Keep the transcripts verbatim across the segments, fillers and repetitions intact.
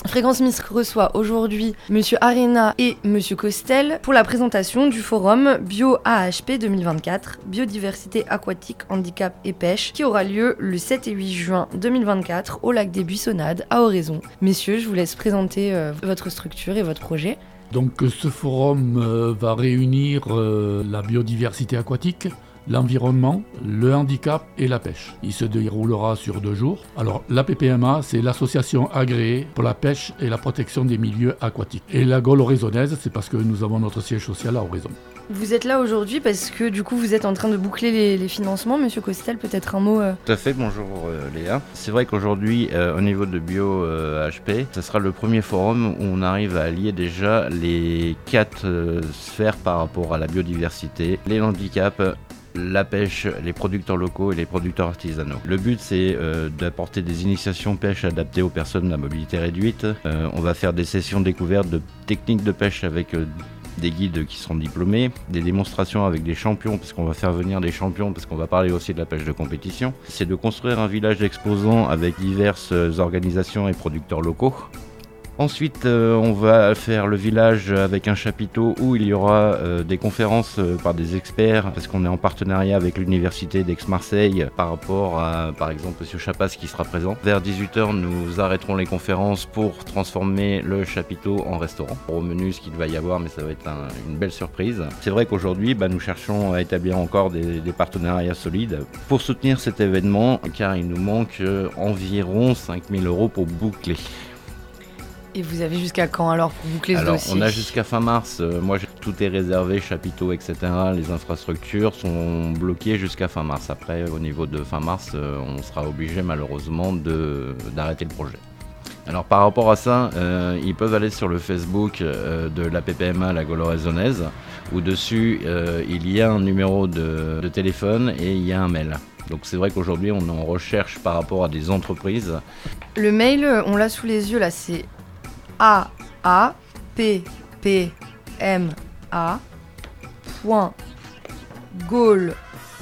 Fréquence Mist reçoit aujourd'hui Monsieur Arena et Monsieur Costel pour la présentation du forum Bio A H P deux mille vingt-quatre, Biodiversité aquatique, handicap et pêche, qui aura lieu le sept et huit juin deux mille vingt-quatre au lac des Buissonnades à Oraison. Messieurs, je vous laisse présenter euh, votre structure et votre projet. Donc ce forum euh, va réunir euh, la biodiversité aquatique, l'environnement, le handicap et la pêche. Il se déroulera sur deux jours. Alors l'A P P M A, c'est l'association agréée pour la pêche et la protection des milieux aquatiques. Et la Gaule oraisonnaise, c'est parce que nous avons notre siège social à Oraison. Vous êtes là aujourd'hui parce que du coup vous êtes en train de boucler les, les financements. Monsieur Costel, peut-être un mot euh... Tout à fait, bonjour euh, Léa. C'est vrai qu'aujourd'hui, euh, au niveau de Bio euh, H P, ce sera le premier forum où on arrive à allier déjà les quatre euh, sphères par rapport à la biodiversité, les handicaps, la pêche, les producteurs locaux et les producteurs artisanaux. Le but, c'est euh, d'apporter des initiations pêche adaptées aux personnes à mobilité réduite. Euh, on va faire des sessions découvertes de techniques de pêche avec euh, des guides qui sont diplômés, des démonstrations avec des champions, parce qu'on va faire venir des champions, parce qu'on va parler aussi de la pêche de compétition. C'est de construire un village d'exposants avec diverses organisations et producteurs locaux. Ensuite, euh, on va faire le village avec un chapiteau où il y aura euh, des conférences euh, par des experts, parce qu'on est en partenariat avec l'université d'Aix-Marseille par rapport à, par exemple, M. Chapas qui sera présent. Vers dix-huit heures, nous arrêterons les conférences pour transformer le chapiteau en restaurant. Au menu, ce qu'il va y avoir, mais ça va être un, une belle surprise. C'est vrai qu'aujourd'hui, bah, nous cherchons à établir encore des, des partenariats solides pour soutenir cet événement, car il nous manque euh, environ cinq mille euros pour boucler. Et vous avez jusqu'à quand alors pour boucler ce alors, dossier ? On a jusqu'à fin mars. Euh, moi, tout est réservé, chapiteaux, et cetera. Les infrastructures sont bloquées jusqu'à fin mars. Après, au niveau de fin mars, euh, on sera obligé malheureusement de, d'arrêter le projet. Alors par rapport à ça, euh, ils peuvent aller sur le Facebook euh, de l'A P P M A, la Gaule oraisonnaise, où dessus euh, il y a un numéro de, de téléphone et il y a un mail. Donc c'est vrai qu'aujourd'hui on est en recherche par rapport à des entreprises. Le mail, on l'a sous les yeux là, c'est A A P P M A point gaule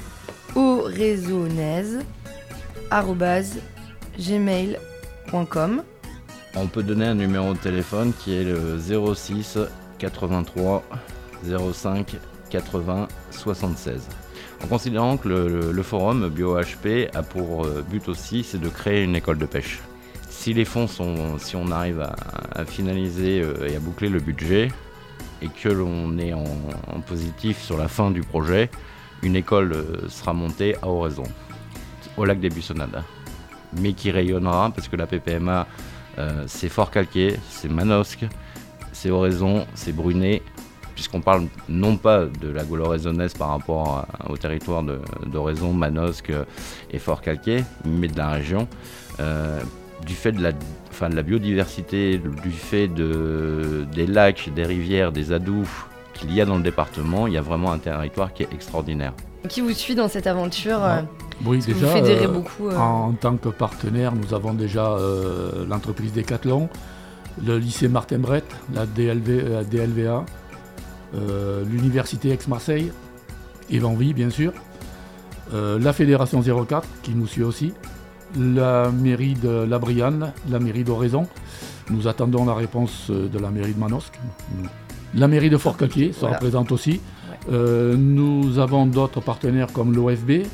oraisonnaise arobase gmail point com. On peut donner un numéro de téléphone qui est le zéro six quatre-vingt-trois zéro cinq quatre-vingts soixante-seize. En considérant que le, le, le forum Bio H P a pour but aussi, c'est de créer une école de pêche. Si les fonds sont, si on arrive à, à finaliser et à boucler le budget et que l'on est en, en positif sur la fin du projet, une école sera montée à Oraison, au lac des Buissonnades, mais qui rayonnera parce que la P P M A euh, c'est Fort-Calquier, c'est Manosque, c'est Oraison, c'est Brunet, puisqu'on parle non pas de la Gaule oraisonnaise par rapport à, au territoire de, d'Oraison, Manosque et Fort-Calquier, mais de la région. Euh, du fait de la, enfin, de la biodiversité, du fait de, des lacs, des rivières, des adous qu'il y a dans le département, il y a vraiment un territoire qui est extraordinaire. Qui vous suit dans cette aventure euh, Oui, déjà, vous fédérez euh, beaucoup, euh... en tant que partenaire, nous avons déjà euh, l'entreprise Decathlon, le lycée Martin Brett, la D L V, la D L V A, euh, l'université Aix-Marseille, Evanvie bien sûr, euh, la fédération zéro quatre qui nous suit aussi, la mairie de La Brianne, la mairie d'Oraison. Nous attendons la réponse de la mairie de Manosque. La mairie de Fort-Calquier sera voilà. présente aussi. Ouais. Euh, nous avons d'autres partenaires comme l'O F B,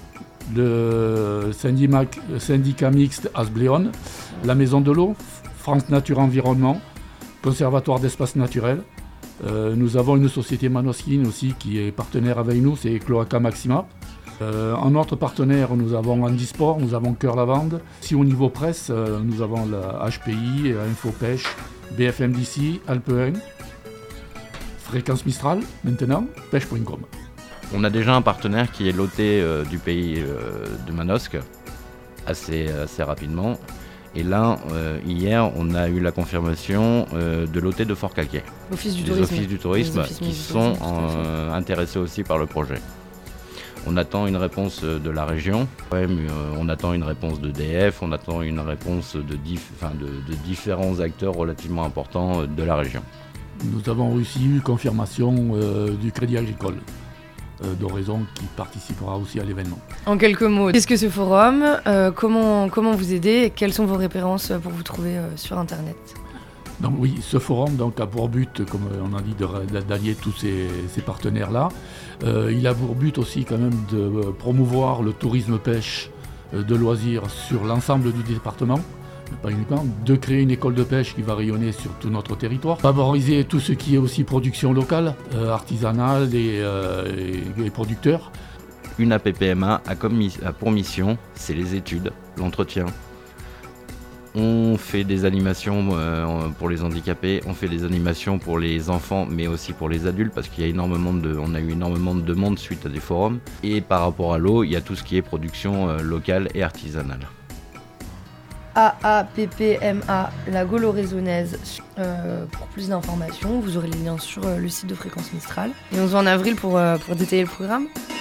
le syndicat, syndicat mixte Asbléon, la Maison de l'eau, France Nature Environnement, Conservatoire d'espaces naturels. Euh, nous avons une société manosquine aussi qui est partenaire avec nous, c'est Cloaca Maxima. Euh, en autre partenaire, nous avons Handisport, nous avons Cœur Lavande. Si au niveau presse, euh, nous avons la H P I, Infopêche, B F M D C, Alpe un, Fréquence Mistral, maintenant, pêche point com. On a déjà un partenaire qui est loté euh, du pays euh, de Manosque, assez, assez rapidement. Et là, euh, hier, on a eu la confirmation euh, de l'O T de Fort-Calquier. L'Office du des tourisme. offices du tourisme qui sont euh, intéressés aussi par le projet. On attend une réponse de la région, ouais, mais, euh, on attend une réponse de D F, on attend une réponse de, dif- enfin, de, de différents acteurs relativement importants de la région. Nous avons aussi eu confirmation euh, du Crédit Agricole euh, d'Oraison qui participera aussi à l'événement. En quelques mots, qu'est-ce que ce forum ? euh, comment, comment vous aider ? Quelles sont vos références pour vous trouver euh, sur Internet ? Donc oui, ce forum donc, a pour but, comme on a dit, de, d'allier tous ces, ces partenaires-là. Euh, il a pour but aussi quand même de promouvoir le tourisme pêche de loisirs sur l'ensemble du département, pas uniquement, de créer une école de pêche qui va rayonner sur tout notre territoire, favoriser tout ce qui est aussi production locale, euh, artisanale et, euh, et, et producteurs. Une A P P M A a, comme, a pour mission, c'est les études, l'entretien. On fait des animations euh, pour les handicapés, on fait des animations pour les enfants, mais aussi pour les adultes, parce qu'il y a énormément de, on a eu énormément de demandes suite à des forums. Et par rapport à l'eau, il y a tout ce qui est production euh, locale et artisanale. A A P P M A, la Gaulo-Raisonnaise. Euh, pour plus d'informations, vous aurez les liens sur euh, le site de Fréquence Mistral. Et on se voit en avril pour, euh, pour détailler le programme.